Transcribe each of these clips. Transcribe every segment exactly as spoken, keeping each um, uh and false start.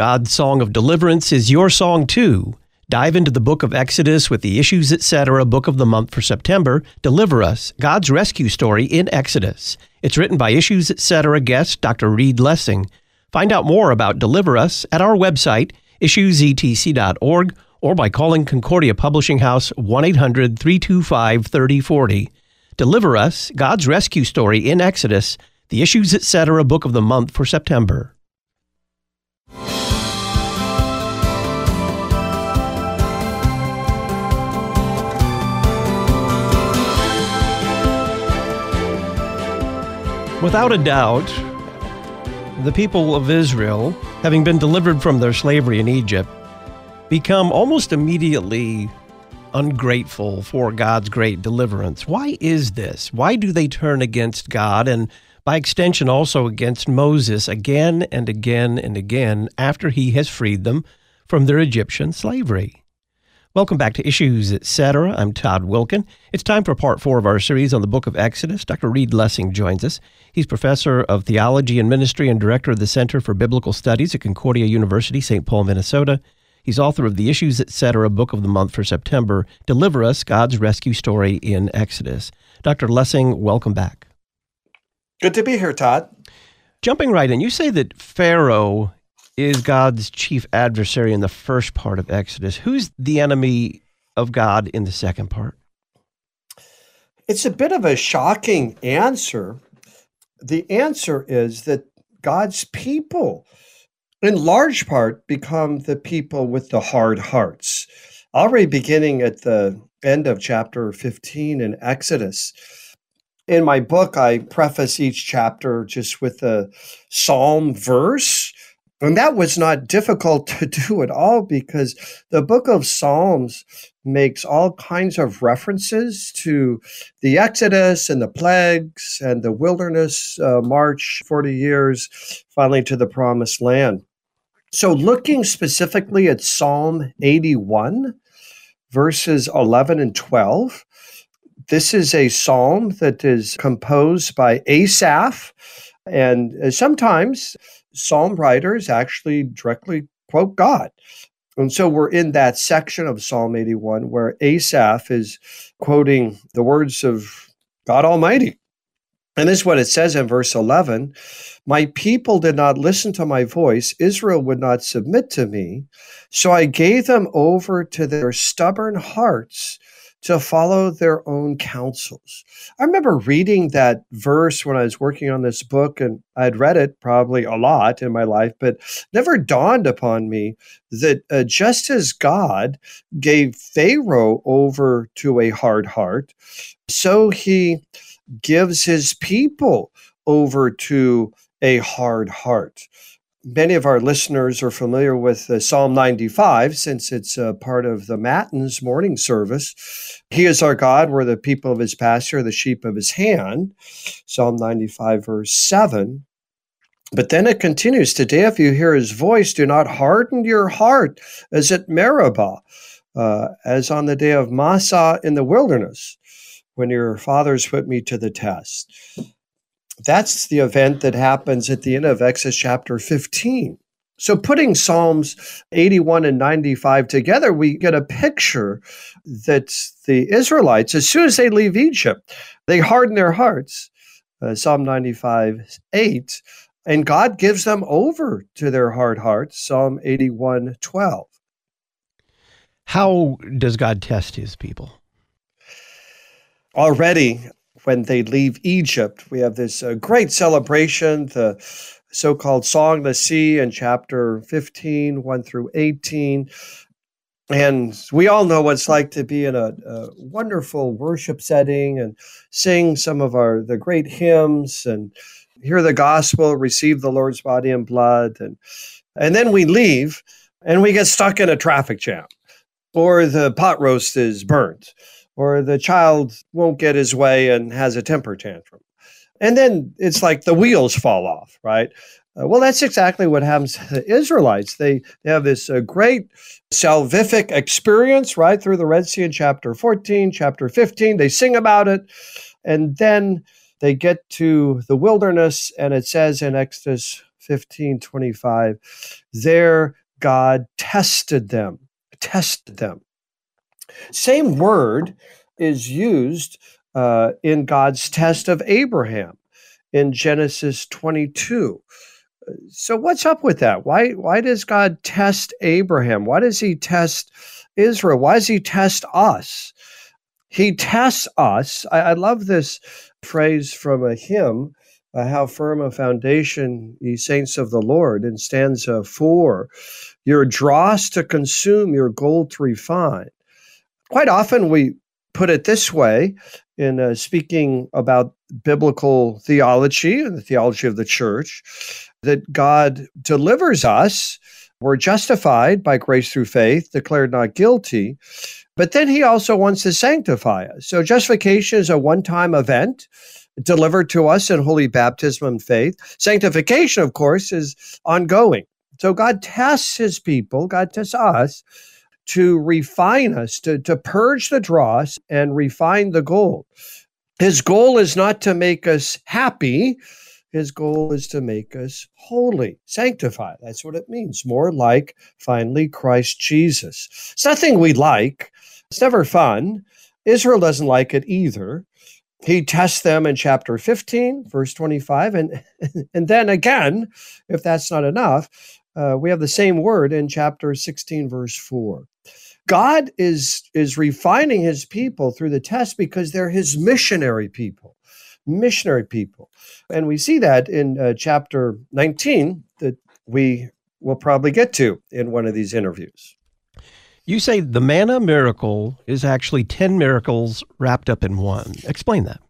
God's song of deliverance is your song too. Dive into the book of Exodus with the Issues Etc. book of the month for September, Deliver Us, God's rescue story in Exodus. It's written by Issues Etc. guest Doctor Reed Lessing. Find out more about Deliver Us at our website, issues e t c dot org, or by calling Concordia Publishing House one eight hundred, three two five, three oh four oh. Deliver Us, God's rescue story in Exodus, the Issues Etc. book of the month for September. Without a doubt, the people of Israel, having been delivered from their slavery in Egypt, become almost immediately ungrateful for God's great deliverance. Why is this? Why do they turn against God and, by extension, also against Moses again and again and again after he has freed them from their Egyptian slavery? Welcome back to Issues Etc. I'm Todd Wilkin. It's time for part four of our series on the book of Exodus. Doctor Reed Lessing joins us. He's professor of theology and ministry and director of the Center for Biblical Studies at Concordia University, Saint Paul, Minnesota. He's author of the Issues Etc. book of the month for September, Deliver Us, God's rescue story in Exodus. Doctor Lessing, welcome back. Good to be here, Todd. Jumping right in, you say that Pharaoh is God's chief adversary in the first part of Exodus. Who's the enemy of God in the second part? It's a bit of a shocking answer. The answer is that God's people, in large part, become the people with the hard hearts. Already beginning at the end of chapter fifteen in Exodus. In my book, I preface each chapter just with a psalm verse. And that was not difficult to do at all because the book of Psalms makes all kinds of references to the Exodus and the plagues and the wilderness uh, march, forty years, finally to the promised land. So looking specifically at Psalm eighty-one, verses eleven and twelve, this is a psalm that is composed by Asaph, and sometimes psalm writers actually directly quote God. And so we're in that section of Psalm eighty-one where Asaph is quoting the words of God Almighty. And this is what it says in verse eleven. My people did not listen to my voice. Israel would not submit to me. So I gave them over to their stubborn hearts to follow their own counsels. I remember reading that verse when I was working on this book, and I'd read it probably a lot in my life, but never dawned upon me that uh, just as God gave Pharaoh over to a hard heart, so he gives his people over to a hard heart. Many of our listeners are familiar with uh, Psalm ninety-five, since it's uh, part of the Matins morning service. He is our God, we're the people of his pasture, the sheep of his hand. Psalm ninety-five, verse seven. But then it continues, today if you hear his voice, do not harden your heart as at Meribah, uh, as on the day of Massah in the wilderness, when your fathers put me to the test. That's the event that happens at the end of Exodus chapter fifteen. So putting Psalms eighty-one and ninety-five together, we get a picture that the Israelites, as soon as they leave Egypt, they harden their hearts, uh, Psalm ninety-five, eight, and God gives them over to their hard hearts, Psalm eighty-one, twelve. How does God test his people? Already, when they leave Egypt, we have this uh, great celebration, the so-called Song of the Sea in chapter fifteen, one through eighteen. And we all know what it's like to be in a, a wonderful worship setting and sing some of our the great hymns and hear the gospel, receive the Lord's body and blood. And, and then we leave and we get stuck in a traffic jam, or the pot roast is burnt, or the child won't get his way and has a temper tantrum. And then it's like the wheels fall off, right? Uh, well, that's exactly what happens to the Israelites. They, they have this uh, great salvific experience right through the Red Sea in chapter fourteen, chapter fifteen. They sing about it. And then they get to the wilderness, and it says in Exodus fifteen twenty-five, there God tested them, tested them. Same word is used uh, in God's test of Abraham in Genesis twenty-two. So what's up with that? Why, why does God test Abraham? Why does he test Israel? Why does he test us? He tests us. I, I love this phrase from a hymn, uh, how firm a foundation, ye saints of the Lord, in stanza four. Your dross to consume, your gold to refine. Quite often we put it this way in uh, speaking about biblical theology and the theology of the church, that God delivers us. We're justified by grace through faith, declared not guilty, but then he also wants to sanctify us. So justification is a one-time event delivered to us in holy baptism and faith. Sanctification, of course, is ongoing. So God tests his people, God tests us to refine us, to, to purge the dross and refine the gold. His goal is not to make us happy. His goal is to make us holy, sanctified. That's what it means. More like, finally, Christ Jesus. It's nothing we like. It's never fun. Israel doesn't like it either. He tests them in chapter fifteen, verse twenty-five. And, and then again, if that's not enough, uh, we have the same word in chapter sixteen, verse four. God is, is refining his people through the test because they're his missionary people. Missionary people. And we see that in uh, chapter nineteen that we will probably get to in one of these interviews. You say the manna miracle is actually ten miracles wrapped up in one. Explain that.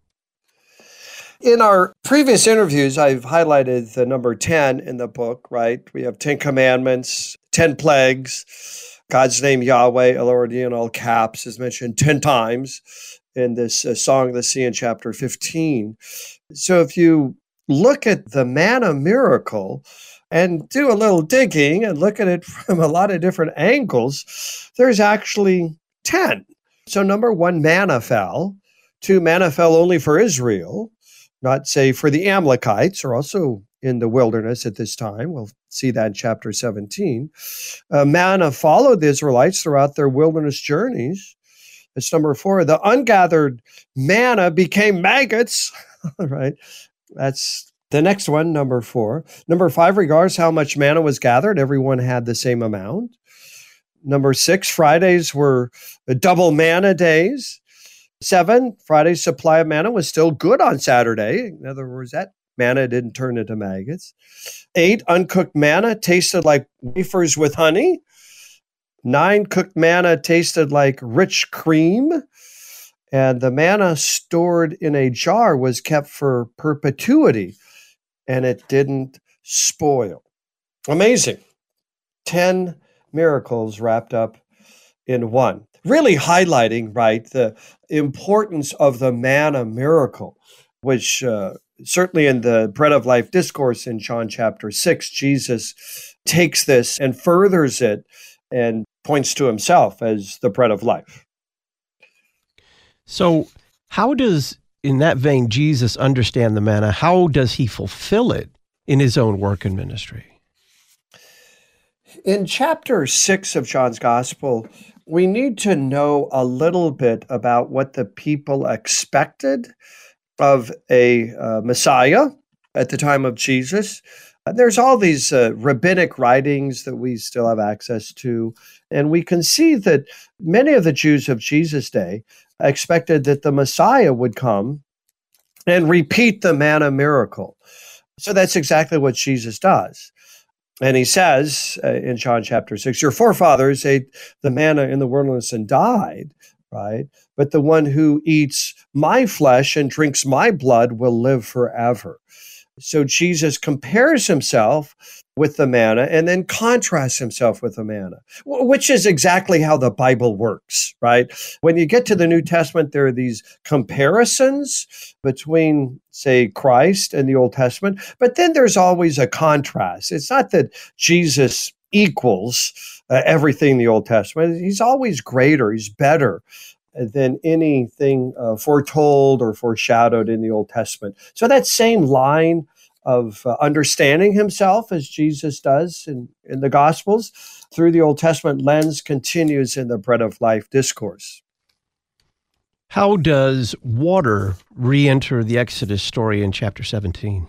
In our previous interviews, I've highlighted the number ten in the book, right? We have ten commandments, ten plagues. God's name, Yahweh, El-Ori, in all caps, is mentioned ten times in this uh, Song of the Sea in chapter fifteen. So if you look at the manna miracle and do a little digging and look at it from a lot of different angles, there's actually ten. So number one, manna fell. Two, manna fell only for Israel, not, say, for the Amalekites, or also in the wilderness at this time. We'll see that in chapter seventeen. Uh, manna followed the Israelites throughout their wilderness journeys. That's number four. The ungathered manna became maggots, right? That's the next one, number four. Number five, regards how much manna was gathered. Everyone had the same amount. Number six, Fridays were double manna days. Seven, Friday's supply of manna was still good on Saturday. In other words, that manna didn't turn into maggots. Eight, uncooked manna tasted like wafers with honey. Nine, cooked manna tasted like rich cream. And the manna stored in a jar was kept for perpetuity, and it didn't spoil. Amazing. Ten miracles wrapped up in one. Really highlighting, right, the importance of the manna miracle, which uh, certainly in the Bread of Life discourse in John chapter six, Jesus takes this and furthers it and points to himself as the bread of life. So how does, in that vein, Jesus understand the manna? How does he fulfill it in his own work and ministry? In chapter six of John's Gospel, we need to know a little bit about what the people expected of a uh, Messiah at the time of Jesus. Uh, there's all these uh, rabbinic writings that we still have access to, and we can see that many of the Jews of Jesus' day expected that the Messiah would come and repeat the manna miracle. So that's exactly what Jesus does. And he says uh, in John chapter six, your forefathers ate the manna in the wilderness and died, right? But the one who eats my flesh and drinks my blood will live forever. So Jesus compares himself with the manna and then contrasts himself with the manna, which is exactly how the Bible works, right? When you get to the New Testament, there are these comparisons between, say, Christ and the Old Testament, but then there's always a contrast. It's not that Jesus equals uh, everything in the Old Testament. He's always greater. He's better than anything uh, foretold or foreshadowed in the Old Testament. So that same line of uh, understanding himself as Jesus does in, in the Gospels through the Old Testament lens continues in the Bread of Life discourse. How does water re-enter the Exodus story in chapter seventeen?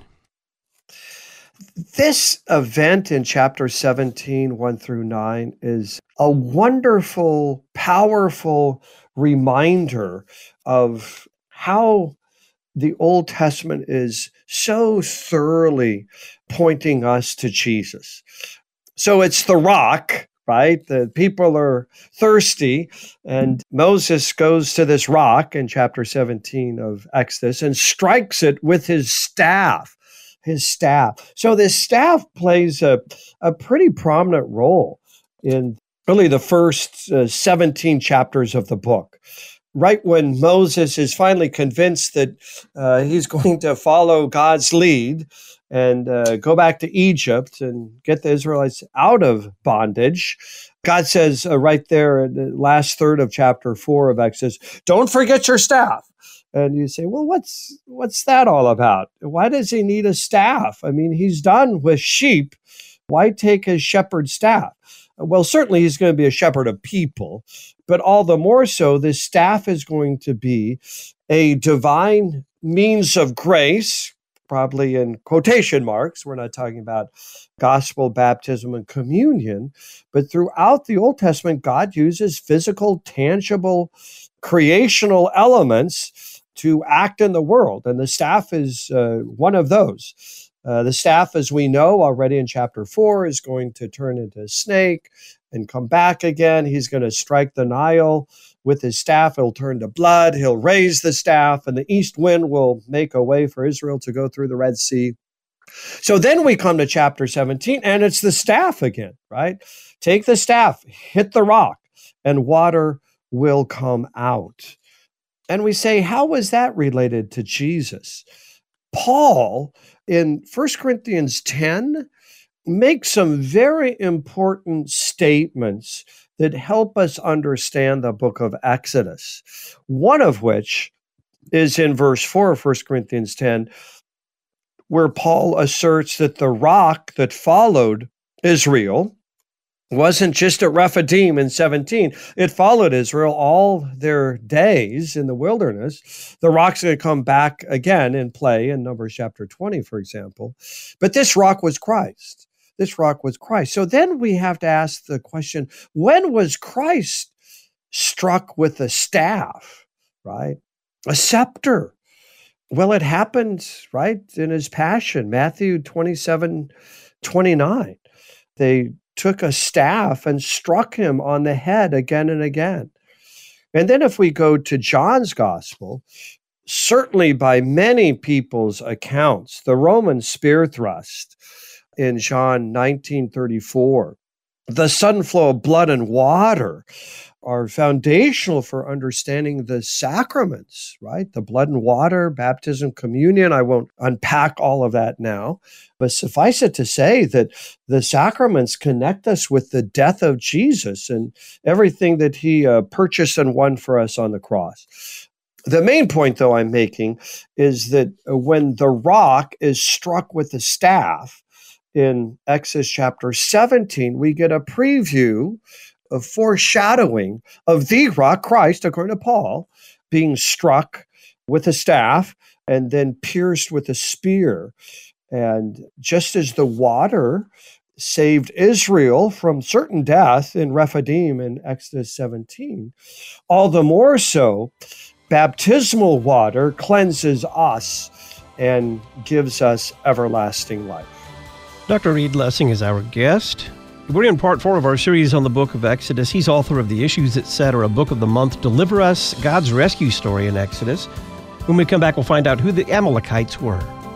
This event in chapter seventeen, one through nine, is a wonderful, powerful reminder of how the Old Testament is so thoroughly pointing us to Jesus. So it's the rock, right? The people are thirsty, and Moses goes to this rock in chapter seventeen of Exodus and strikes it with his staff. His staff. So this staff plays a, a pretty prominent role in really the first uh, seventeen chapters of the book. Right when Moses is finally convinced that uh, he's going to follow God's lead and uh, go back to Egypt and get the Israelites out of bondage, God says uh, right there in the last third of chapter four of Exodus, don't forget your staff. And you say, well, what's what's that all about? Why does he need a staff? I mean, he's done with sheep. Why take his shepherd's staff? Well, certainly he's going to be a shepherd of people, but all the more so, this staff is going to be a divine means of grace, probably in quotation marks. We're not talking about gospel, baptism, and communion, but throughout the Old Testament, God uses physical, tangible, creational elements to act in the world, and the staff is uh, one of those. Uh, the staff, as we know already in chapter four, is going to turn into a snake and come back again. He's going to strike the Nile with his staff. It'll turn to blood. He'll raise the staff, and the east wind will make a way for Israel to go through the Red Sea. So then we come to chapter seventeen, and it's the staff again, right? Take the staff, hit the rock, and water will come out. And we say, how was that related to Jesus? Paul, in First Corinthians ten, makes some very important statements that help us understand the book of Exodus, one of which is in verse four of First Corinthians ten, where Paul asserts that the rock that followed Israel wasn't just at Rephidim in seventeen. It followed Israel all their days in the wilderness. The rock's going to come back again in play in Numbers chapter twenty, for example. But this rock was Christ. This rock was Christ. So then we have to ask the question, when was Christ struck with a staff, right? A scepter. Well, it happened, right, in his passion, Matthew twenty-seven, twenty-nine. They took a staff and struck him on the head again and again. And then if we go to John's gospel, certainly by many people's accounts, the Roman spear thrust in John nineteen thirty-four, the sudden flow of blood and water are foundational for understanding the sacraments, right? The blood and water, baptism, communion. I won't unpack all of that now, but suffice it to say that the sacraments connect us with the death of Jesus and everything that he uh, purchased and won for us on the cross. The main point, though, I'm making is that when the rock is struck with the staff in Exodus chapter seventeen, we get a preview of foreshadowing of the rock, Christ, according to Paul, being struck with a staff and then pierced with a spear. And just as the water saved Israel from certain death in Rephidim in Exodus seventeen, all the more so, baptismal water cleanses us and gives us everlasting life. Doctor Reed Lessing is our guest. We're in part four of our series on the book of Exodus. He's author of the Issues, et cetera, Book of the Month, Deliver Us, God's Rescue Story in Exodus. When we come back, we'll find out who the Amalekites were.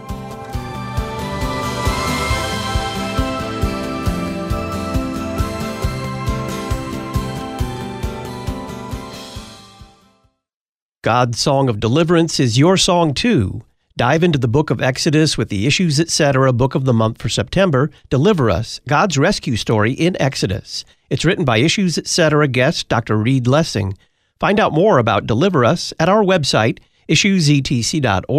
God's Song of Deliverance is your song too. Dive into the book of Exodus with the Issues, et cetera, Book of the Month for September, Deliver Us, God's Rescue Story in Exodus. It's written by Issues, et cetera guest Doctor Reed Lessing. Find out more about Deliver Us at our website, issues e t c dot org,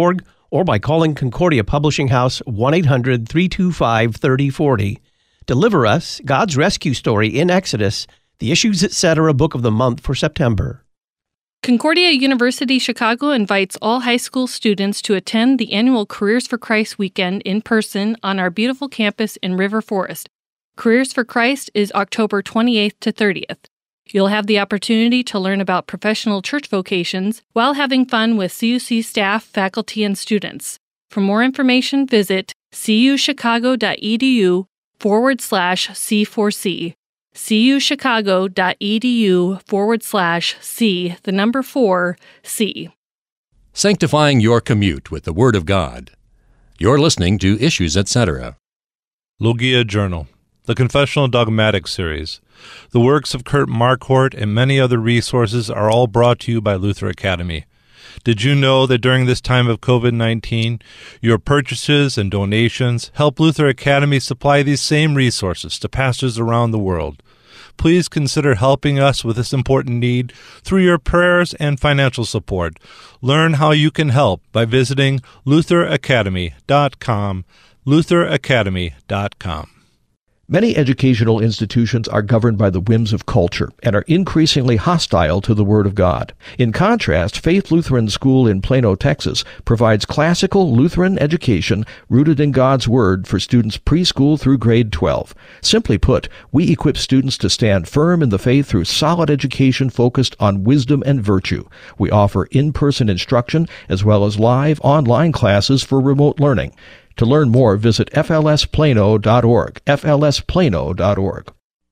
or by calling Concordia Publishing House one eight hundred, three two five, three oh four oh. Deliver Us, God's Rescue Story in Exodus, the Issues Etc. Book of the Month for September. Concordia University Chicago invites all high school students to attend the annual Careers for Christ weekend in person on our beautiful campus in River Forest. Careers for Christ is October twenty-eighth to thirtieth. You'll have the opportunity to learn about professional church vocations while having fun with C U C staff, faculty, and students. For more information, visit cuchicago.edu forward slash C4C. cuchicago.edu forward slash C, the number four, C. Sanctifying your commute with the Word of God. You're listening to Issues Etc. Logia Journal, the Confessional Dogmatic Series. The works of Kurt Marquardt and many other resources are all brought to you by Luther Academy. Did you know that during this time of covid nineteen, your purchases and donations help Luther Academy supply these same resources to pastors around the world? Please consider helping us with this important need through your prayers and financial support. Learn how you can help by visiting luther academy dot com, luther academy dot com. Many educational institutions are governed by the whims of culture and are increasingly hostile to the Word of God. In contrast, Faith Lutheran School in Plano, Texas, provides classical Lutheran education rooted in God's Word for students preschool through grade twelve. Simply put, we equip students to stand firm in the faith through solid education focused on wisdom and virtue. We offer in-person instruction as well as live online classes for remote learning. To learn more, visit f l s plano dot org, f l s plano dot org.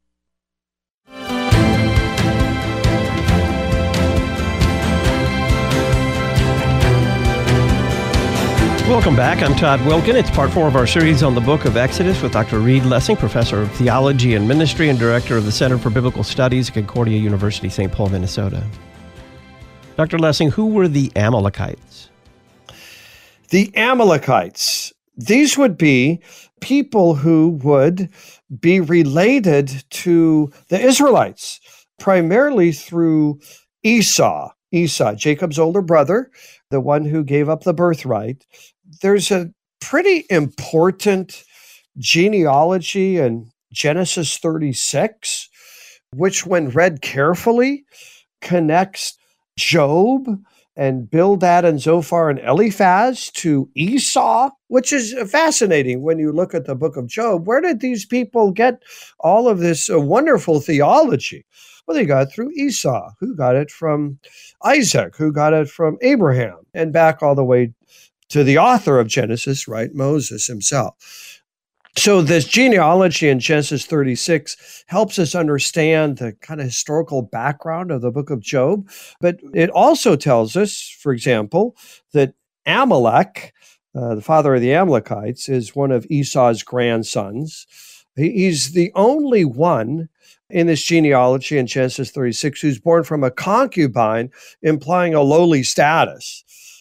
Welcome back. I'm Todd Wilkin. It's part four of our series on the book of Exodus with Doctor Reed Lessing, Professor of Theology and Ministry and Director of the Center for Biblical Studies at Concordia University, Saint Paul, Minnesota. Doctor Lessing, who were the Amalekites? The Amalekites. These would be people who would be related to the Israelites, primarily through Esau. Esau, Jacob's older brother, the one who gave up the birthright. There's a pretty important genealogy in Genesis thirty-six, which, when read carefully, connects Job and Bildad and Zophar and Eliphaz to Esau, which is fascinating when you look at the book of Job. Where did these people get all of this uh, wonderful theology? Well, they got it through Esau, who got it from Isaac, who got it from Abraham, and back all the way to the author of Genesis, right, Moses himself. So this genealogy in Genesis thirty-six helps us understand the kind of historical background of the book of Job, but it also tells us, for example, that Amalek, uh, the father of the Amalekites, is one of Esau's grandsons. He, he's the only one in this genealogy in Genesis thirty-six who's born from a concubine, implying a lowly status.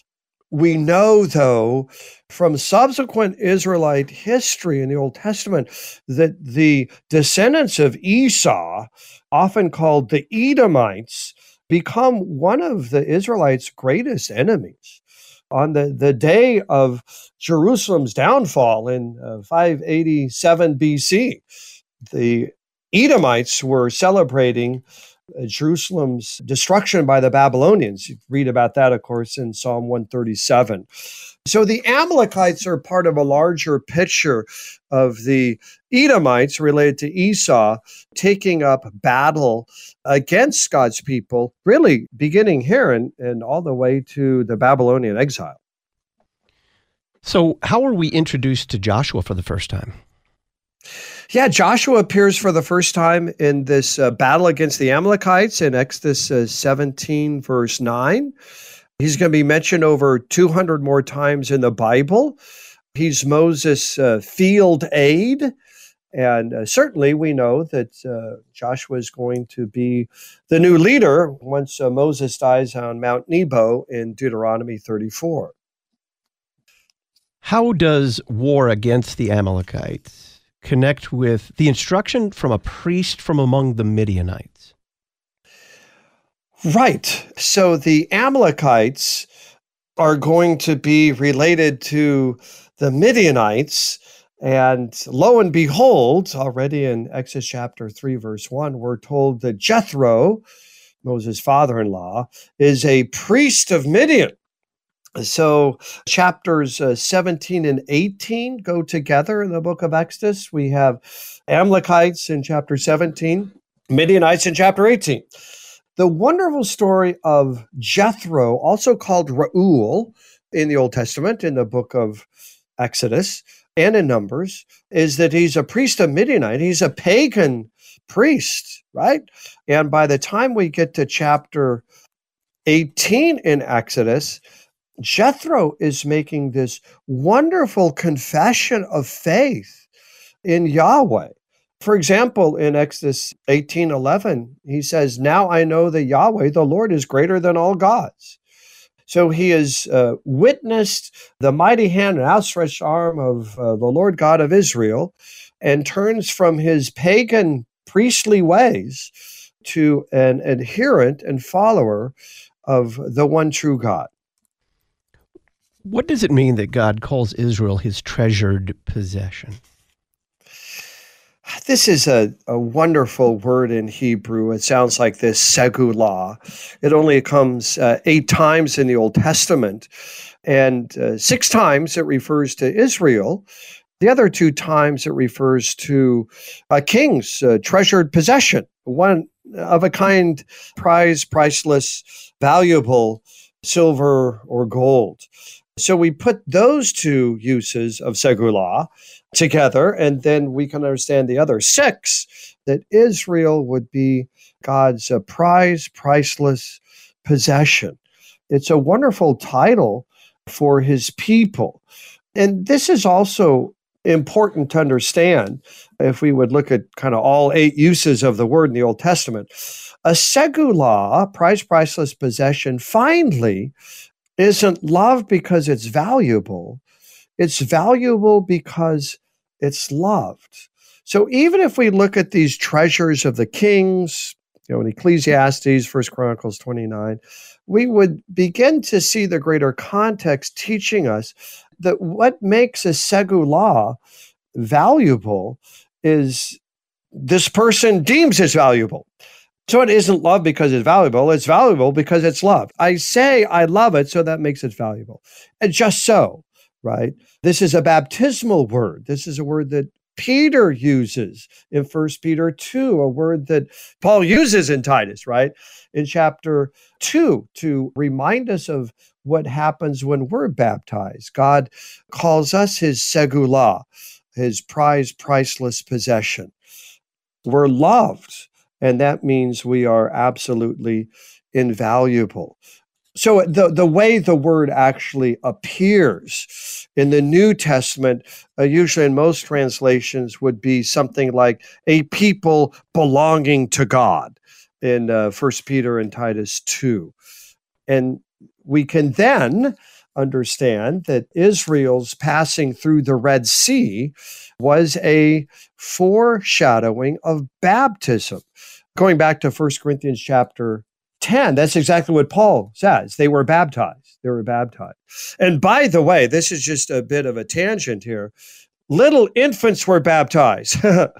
We know, though, from subsequent Israelite history in the Old Testament that the descendants of Esau, often called the Edomites, become one of the Israelites' greatest enemies. On the, the day of Jerusalem's downfall in uh, five eighty-seven B C, the Edomites were celebrating Jerusalem's destruction by the Babylonians. You read about that, of course, in Psalm one thirty-seven. So the Amalekites are part of a larger picture of the Edomites related to Esau taking up battle against God's people, really beginning here and, and all the way to the Babylonian exile. So how are we introduced to Joshua for the first time? Yeah, Joshua appears for the first time in this uh, battle against the Amalekites in Exodus uh, seventeen, verse nine. He's going to be mentioned over two hundred more times in the Bible. He's Moses' uh, field aide, and uh, certainly we know that uh, Joshua is going to be the new leader once uh, Moses dies on Mount Nebo in Deuteronomy thirty-four. How does war against the Amalekites connect with the instruction from a priest from among the Midianites? Right. So the Amalekites are going to be related to the Midianites. And lo and behold, already in Exodus chapter three, verse one, we're told that Jethro, Moses' father-in-law, is a priest of Midian. So chapters uh, seventeen and eighteen go together in the book of Exodus. We have Amalekites in chapter seventeen, Midianites in chapter eighteen. The wonderful story of Jethro, also called Reuel in the Old Testament, in the book of Exodus and in Numbers, is that he's a priest of Midianite. He's a pagan priest, right? And by the time we get to chapter eighteen in Exodus, Jethro is making this wonderful confession of faith in Yahweh. For example, in Exodus eighteen eleven, he says, "Now I know that Yahweh, the Lord, is greater than all gods." So he has uh, witnessed the mighty hand and outstretched arm of uh, the Lord God of Israel, and turns from his pagan priestly ways to an adherent and follower of the one true God. What does it mean that God calls Israel his treasured possession? This is a, a wonderful word in Hebrew. It sounds like this, segulah. It only comes uh, eight times in the Old Testament, and uh, six times it refers to Israel. The other two times it refers to a king's uh, treasured possession, one of a kind, prized, priceless, valuable silver or gold. So we put those two uses of segulah together, and then we can understand the other six, that Israel would be God's uh, prized, priceless possession. It's a wonderful title for his people. And this is also important to understand if we would look at kind of all eight uses of the word in the Old Testament. A segulah, prized, priceless possession, finally, isn't loved because it's valuable. It's valuable because it's loved. So even if we look at these treasures of the kings, you know, in Ecclesiastes, First Chronicles twenty-nine, we would begin to see the greater context teaching us that what makes a segulah valuable is this person deems it's valuable. So it isn't love because it's valuable. It's valuable because it's loved. I say I love it, so that makes it valuable. And just so, right? This is a baptismal word. This is a word that Peter uses in First Peter two, a word that Paul uses in Titus, right? In chapter two, to remind us of what happens when we're baptized. God calls us his segulah, his prized, priceless possession. We're loved. And that means we are absolutely invaluable. So the, the way the word actually appears in the New Testament, uh, usually in most translations, would be something like a people belonging to God in uh, First Peter and Titus two. And we can then understand that Israel's passing through the Red Sea was a foreshadowing of baptism. Going back to First Corinthians chapter ten, that's exactly what Paul says. They were baptized. They were baptized. And by the way, this is just a bit of a tangent here. Little infants were baptized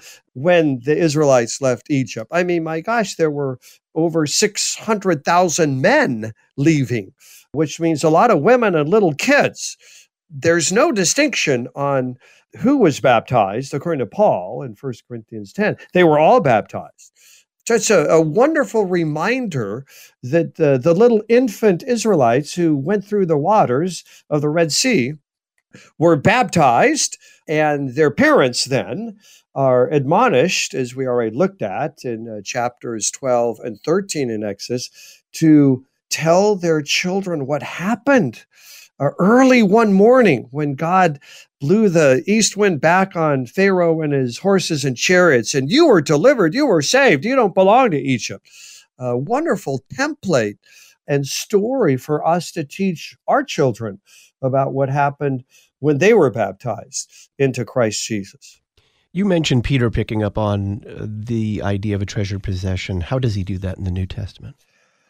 when the Israelites left Egypt. I mean, my gosh, there were over six hundred thousand men leaving, which means a lot of women and little kids. There's no distinction on who was baptized, according to Paul in First Corinthians ten. They were all baptized. So it's a, a wonderful reminder that uh, the little infant Israelites who went through the waters of the Red Sea were baptized, and their parents then are admonished, as we already looked at in uh, chapters twelve and thirteen in Exodus, to tell their children what happened uh, early one morning when God blew the east wind back on Pharaoh and his horses and chariots, and you were delivered, you were saved, you don't belong to Egypt. A wonderful template and story for us to teach our children about what happened when they were baptized into Christ Jesus. You mentioned Peter picking up on uh, the idea of a treasured possession. How does he do that in the New Testament?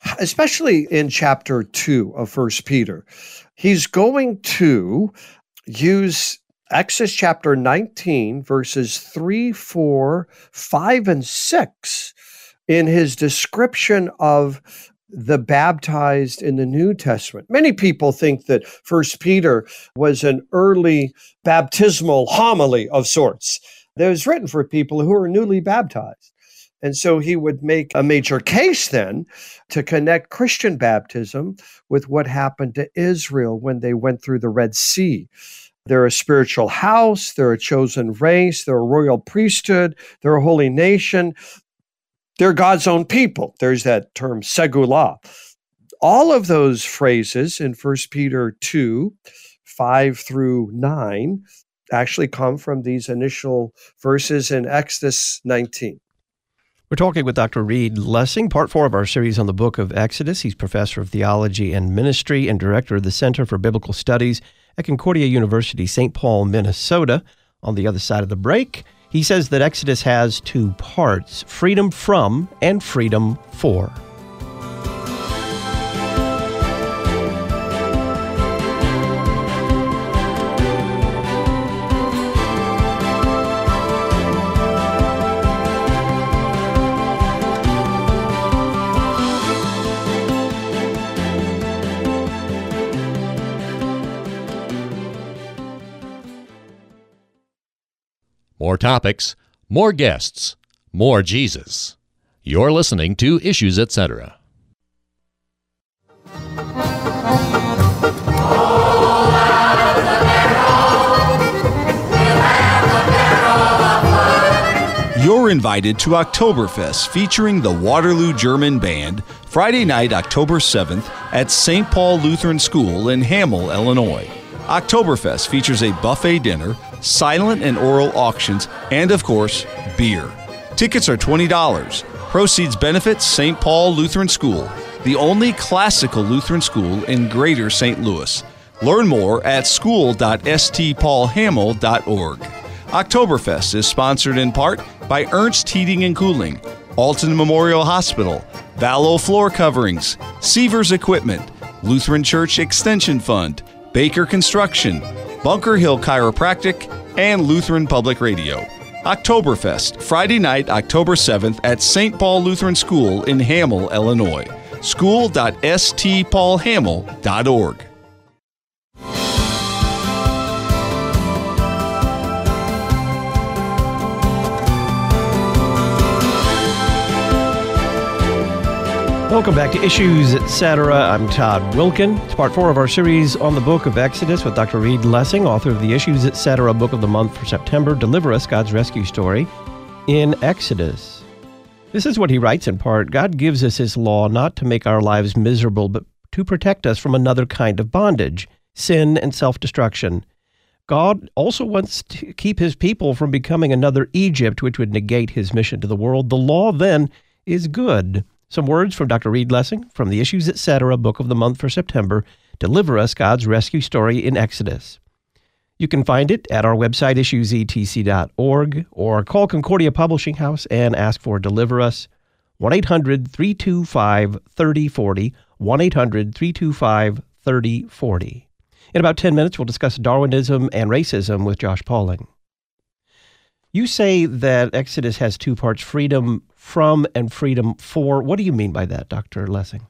especially in chapter two of First Peter. He's going to use Exodus chapter nineteen, verses three, four, five, and six in his description of the baptized in the New Testament. Many people think that First Peter was an early baptismal homily of sorts that was written for people who were newly baptized. And so he would make a major case then to connect Christian baptism with what happened to Israel when they went through the Red Sea. They're a spiritual house, they're a chosen race, they're a royal priesthood, they're a holy nation. They're God's own people. There's that term, segulah. All of those phrases in First Peter two, five through nine, actually come from these initial verses in Exodus nineteen. We're talking with Doctor Reed Lessing, part four of our series on the book of Exodus. He's professor of theology and ministry and director of the Center for Biblical Studies at Concordia University, Saint Paul, Minnesota. On the other side of the break, he says that Exodus has two parts, freedom from and freedom for. More topics, more guests, more Jesus. You're listening to Issues, et cetera. You're invited to Oktoberfest featuring the Waterloo German Band Friday night, October seventh at Saint Paul Lutheran School in Hamel, Illinois. Oktoberfest features a buffet dinner, silent and oral auctions, and, of course, beer. Tickets are twenty dollars. Proceeds benefit Saint Paul Lutheran School, the only classical Lutheran school in Greater Saint Louis. Learn more at school dot s t paul hamel dot org. Oktoberfest is sponsored in part by Ernst Heating and Cooling, Alton Memorial Hospital, Vallow Floor Coverings, Seavers Equipment, Lutheran Church Extension Fund, Baker Construction, Bunker Hill Chiropractic, and Lutheran Public Radio. Oktoberfest, Friday night, October seventh at Saint Paul Lutheran School in Hamel, Illinois. school dot s t paul hamel dot org. Welcome back to Issues, et cetera. I'm Todd Wilkin. It's part four of our series on the book of Exodus with Doctor Reed Lessing, author of the Issues, et cetera. Book of the month for September, Deliver Us, God's Rescue Story in Exodus. This is what he writes in part. God gives us his law not to make our lives miserable, but to protect us from another kind of bondage, sin and self-destruction. God also wants to keep his people from becoming another Egypt, which would negate his mission to the world. The law, then, is good. Some words from Doctor Reed Lessing from the Issues, et cetera. Book of the month for September, Deliver Us, God's Rescue Story in Exodus. You can find it at our website, issues e t c dot org, or call Concordia Publishing House and ask for Deliver Us, one eight hundred three two five three oh four oh, one eight hundred three two five three oh four oh. In about ten minutes, we'll discuss Darwinism and racism with Josh Pauling. You say that Exodus has two parts, freedom from and freedom for. What do you mean by that, Doctor Lessing?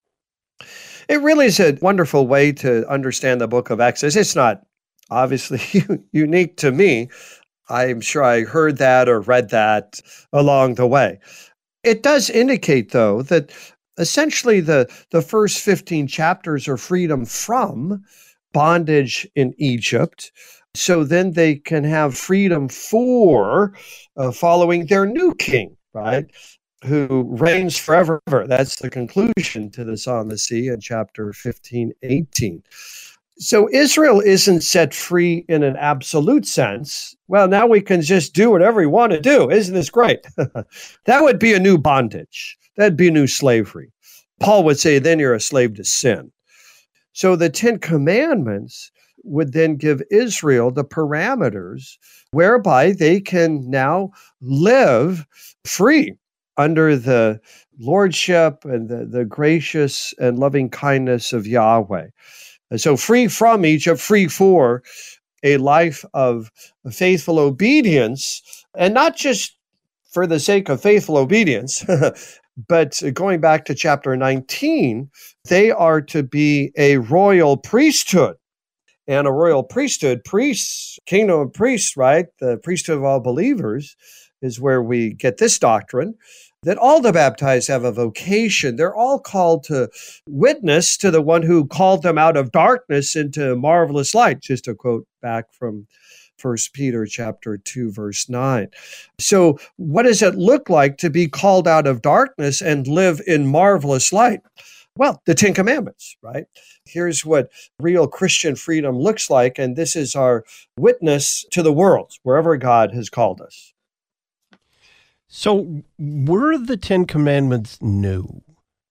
It really is a wonderful way to understand the book of Exodus. It's not obviously unique to me. I'm sure I heard that or read that along the way. It does indicate, though, that essentially the, the first fifteen chapters are freedom from bondage in Egypt. So then they can have freedom for uh, following their new king, right, who reigns forever. That's the conclusion to the Song of the Sea in chapter fifteen, eighteen. So Israel isn't set free in an absolute sense. Well, now we can just do whatever we want to do. Isn't this great? That would be a new bondage. That'd be a new slavery. Paul would say, then you're a slave to sin. So the Ten Commandments would then give Israel the parameters whereby they can now live free under the lordship and the, the gracious and loving kindness of Yahweh. And so free from Egypt, free for a life of faithful obedience, and not just for the sake of faithful obedience, but going back to chapter nineteen, they are to be a royal priesthood. And a royal priesthood, priests, kingdom of priests, right? The priesthood of all believers is where we get this doctrine, that all the baptized have a vocation. They're all called to witness to the one who called them out of darkness into marvelous light, just to quote back from First Peter chapter two, verse nine. So what does it look like to be called out of darkness and live in marvelous light? Well, the Ten Commandments, right? Here's what real Christian freedom looks like, and this is our witness to the world, wherever God has called us. So were the Ten Commandments new?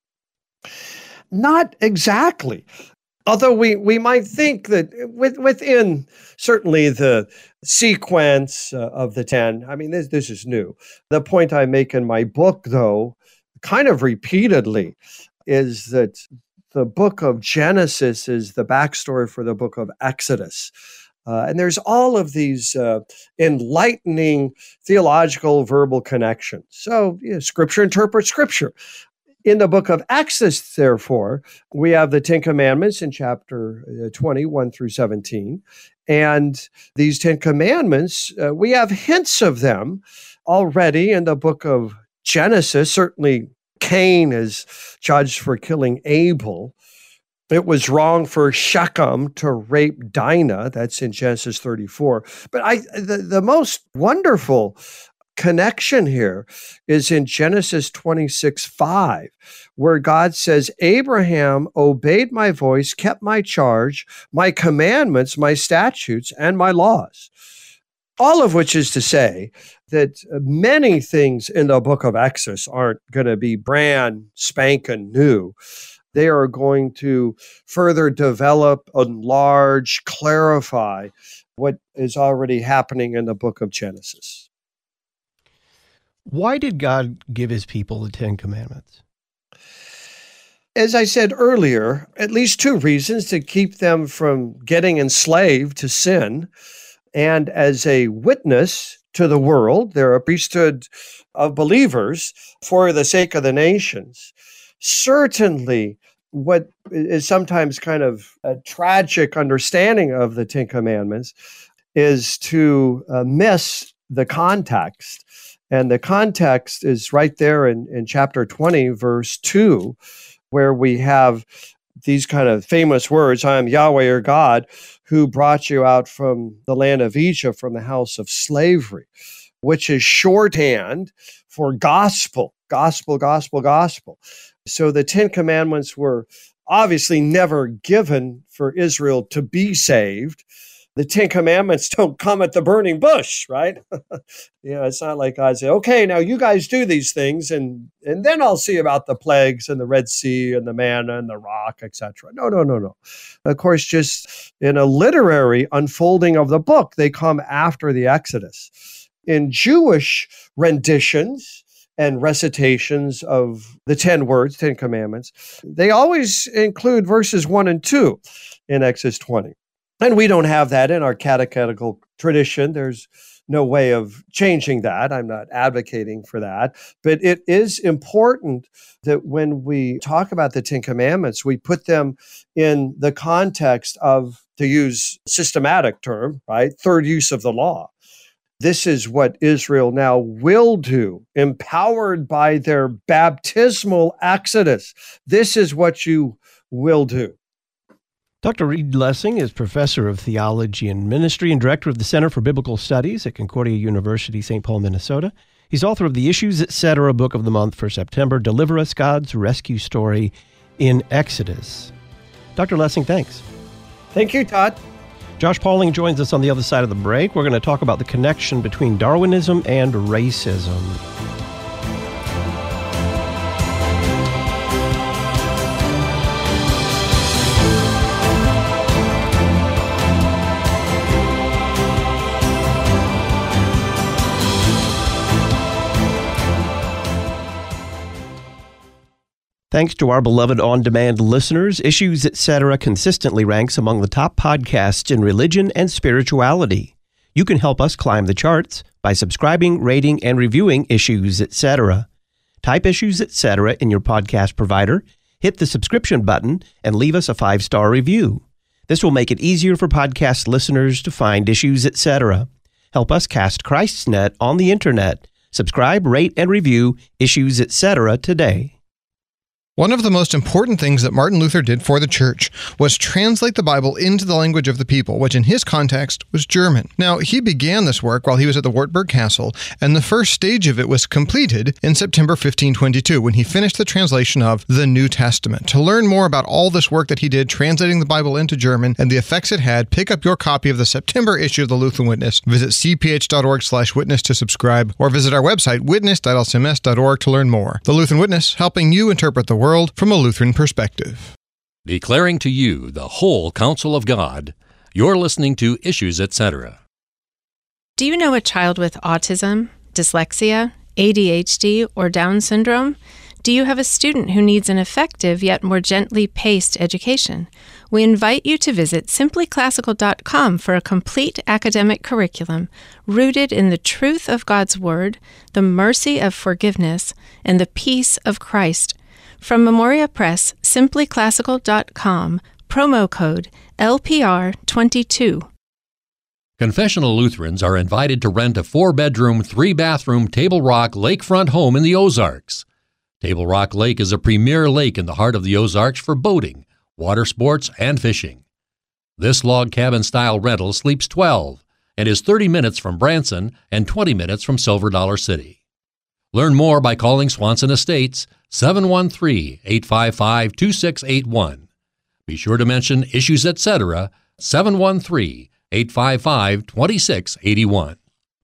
Not exactly. Although we, we might think that with, within certainly the sequence uh, of the ten, I mean, this, this is new. The point I make in my book, though, kind of repeatedly, is that the book of Genesis is the backstory for the book of Exodus. Uh, and there's all of these uh, enlightening theological verbal connections. So you know, Scripture interprets Scripture. In the book of Exodus, therefore, we have the Ten Commandments in chapter twenty, one through seventeen. And these Ten Commandments, uh, we have hints of them already in the book of Genesis. Certainly, Cain is judged for killing Abel. It was wrong for Shechem to rape Dinah. That's in Genesis thirty-four. But I, the, the most wonderful connection here is in Genesis twenty-six, five, where God says, Abraham obeyed my voice, kept my charge, my commandments, my statutes, and my laws. All of which is to say that many things in the book of Exodus aren't going to be brand spanking new. They are going to further develop, enlarge, clarify what is already happening in the book of Genesis. Why did God give his people the Ten Commandments? As I said earlier, at least two reasons: to keep them from getting enslaved to sin, and as a witness to the world. They're a priesthood of believers for the sake of the nations. Certainly, what is sometimes kind of a tragic understanding of the Ten Commandments is to uh, miss the context. And the context is right there in, in chapter twenty, verse two, where we have these kind of famous words, I am Yahweh your God, who brought you out from the land of Egypt, from the house of slavery, which is shorthand for gospel, gospel, gospel, gospel. So the Ten Commandments were obviously never given for Israel to be saved. The Ten Commandments don't come at the burning bush, right? You know, it's not like God say, okay, now you guys do these things, and, and then I'll see about the plagues and the Red Sea and the manna and the rock, et cetera. No, no, no, no. Of course, just in a literary unfolding of the book, they come after the Exodus. In Jewish renditions and recitations of the ten words, Ten Commandments, they always include verses one and two in Exodus twenty. And we don't have that in our catechetical tradition. There's no way of changing that. I'm not advocating for that. But it is important that when we talk about the Ten Commandments, we put them in the context of, to use systematic term, right, third use of the law. This is what Israel now will do, empowered by their baptismal exodus. This is what you will do. Doctor Reed Lessing is professor of theology and ministry and director of the Center for Biblical Studies at Concordia University, Saint Paul, Minnesota. He's author of the Issues, et cetera book of the month for September, Deliver Us, God's Rescue Story in Exodus. Doctor Lessing, thanks. Thank you, Todd. Josh Pauling joins us on the other side of the break. We're going to talk about the connection between Darwinism and racism. Thanks to our beloved on-demand listeners, Issues Etc. consistently ranks among the top podcasts in religion and spirituality. You can help us climb the charts by subscribing, rating, and reviewing Issues Etc. Type Issues Etc. in your podcast provider, hit the subscription button, and leave us a five-star review. This will make it easier for podcast listeners to find Issues Etc. Help us cast Christ's net on the internet. Subscribe, rate, and review Issues Etc. today. One of the most important things that Martin Luther did for the church was translate the Bible into the language of the people, which in his context was German. Now, he began this work while he was at the Wartburg Castle, and the first stage of it was completed in September fifteen twenty-two, when he finished the translation of the New Testament. To learn more about all this work that he did translating the Bible into German and the effects it had, pick up your copy of the September issue of the Lutheran Witness. Visit c p h dot org slash witness to subscribe, or visit our website, witness dot l c m s dot org, to learn more. The Lutheran Witness, helping you interpret the world from a Lutheran perspective. Declaring to you the whole counsel of God, you're listening to Issues Etc. Do you know a child with autism, dyslexia, A D H D, or Down syndrome? Do you have a student who needs an effective yet more gently paced education? We invite you to visit simply classical dot com for a complete academic curriculum rooted in the truth of God's Word, the mercy of forgiveness, and the peace of Christ. From Memoria Press, simply classical dot com, promo code L P R twenty-two. Confessional Lutherans are invited to rent a four-bedroom, three-bathroom Table Rock lakefront home in the Ozarks. Table Rock Lake is a premier lake in the heart of the Ozarks for boating, water sports, and fishing. This log cabin-style rental sleeps twelve and is thirty minutes from Branson and twenty minutes from Silver Dollar City. Learn more by calling Swanson Estates, seven one three, eight five five, two six eight one. Be sure to mention Issues Etc., seven one three, eight five five, two six eight one.